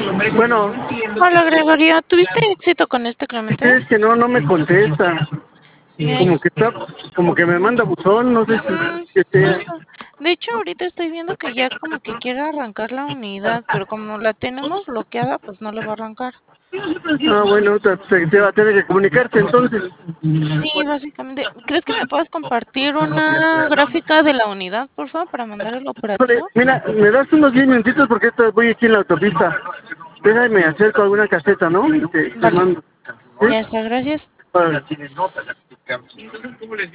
Bueno, Hola Gregorio, ¿tuviste éxito con este ¿qué Clemente? crees que no me contesta? Mira, Como que está, como que me manda buzón, no sé si que sea. justo. De hecho, ahorita estoy viendo que ya como que quiere arrancar la unidad, pero como la tenemos bloqueada, pues no le va a arrancar. Ah, bueno, se va a tener que comunicarse entonces. Sí, básicamente. ¿Crees que me puedas compartir una gráfica de la unidad, por favor, para mandar el Híjole, operativo? mira, me das unos 10 minutitos porque voy aquí en la autopista. Déjame acerco a alguna caseta, ¿no? Te Vale, mando. ¿Sí? ya está, gracias. Órale.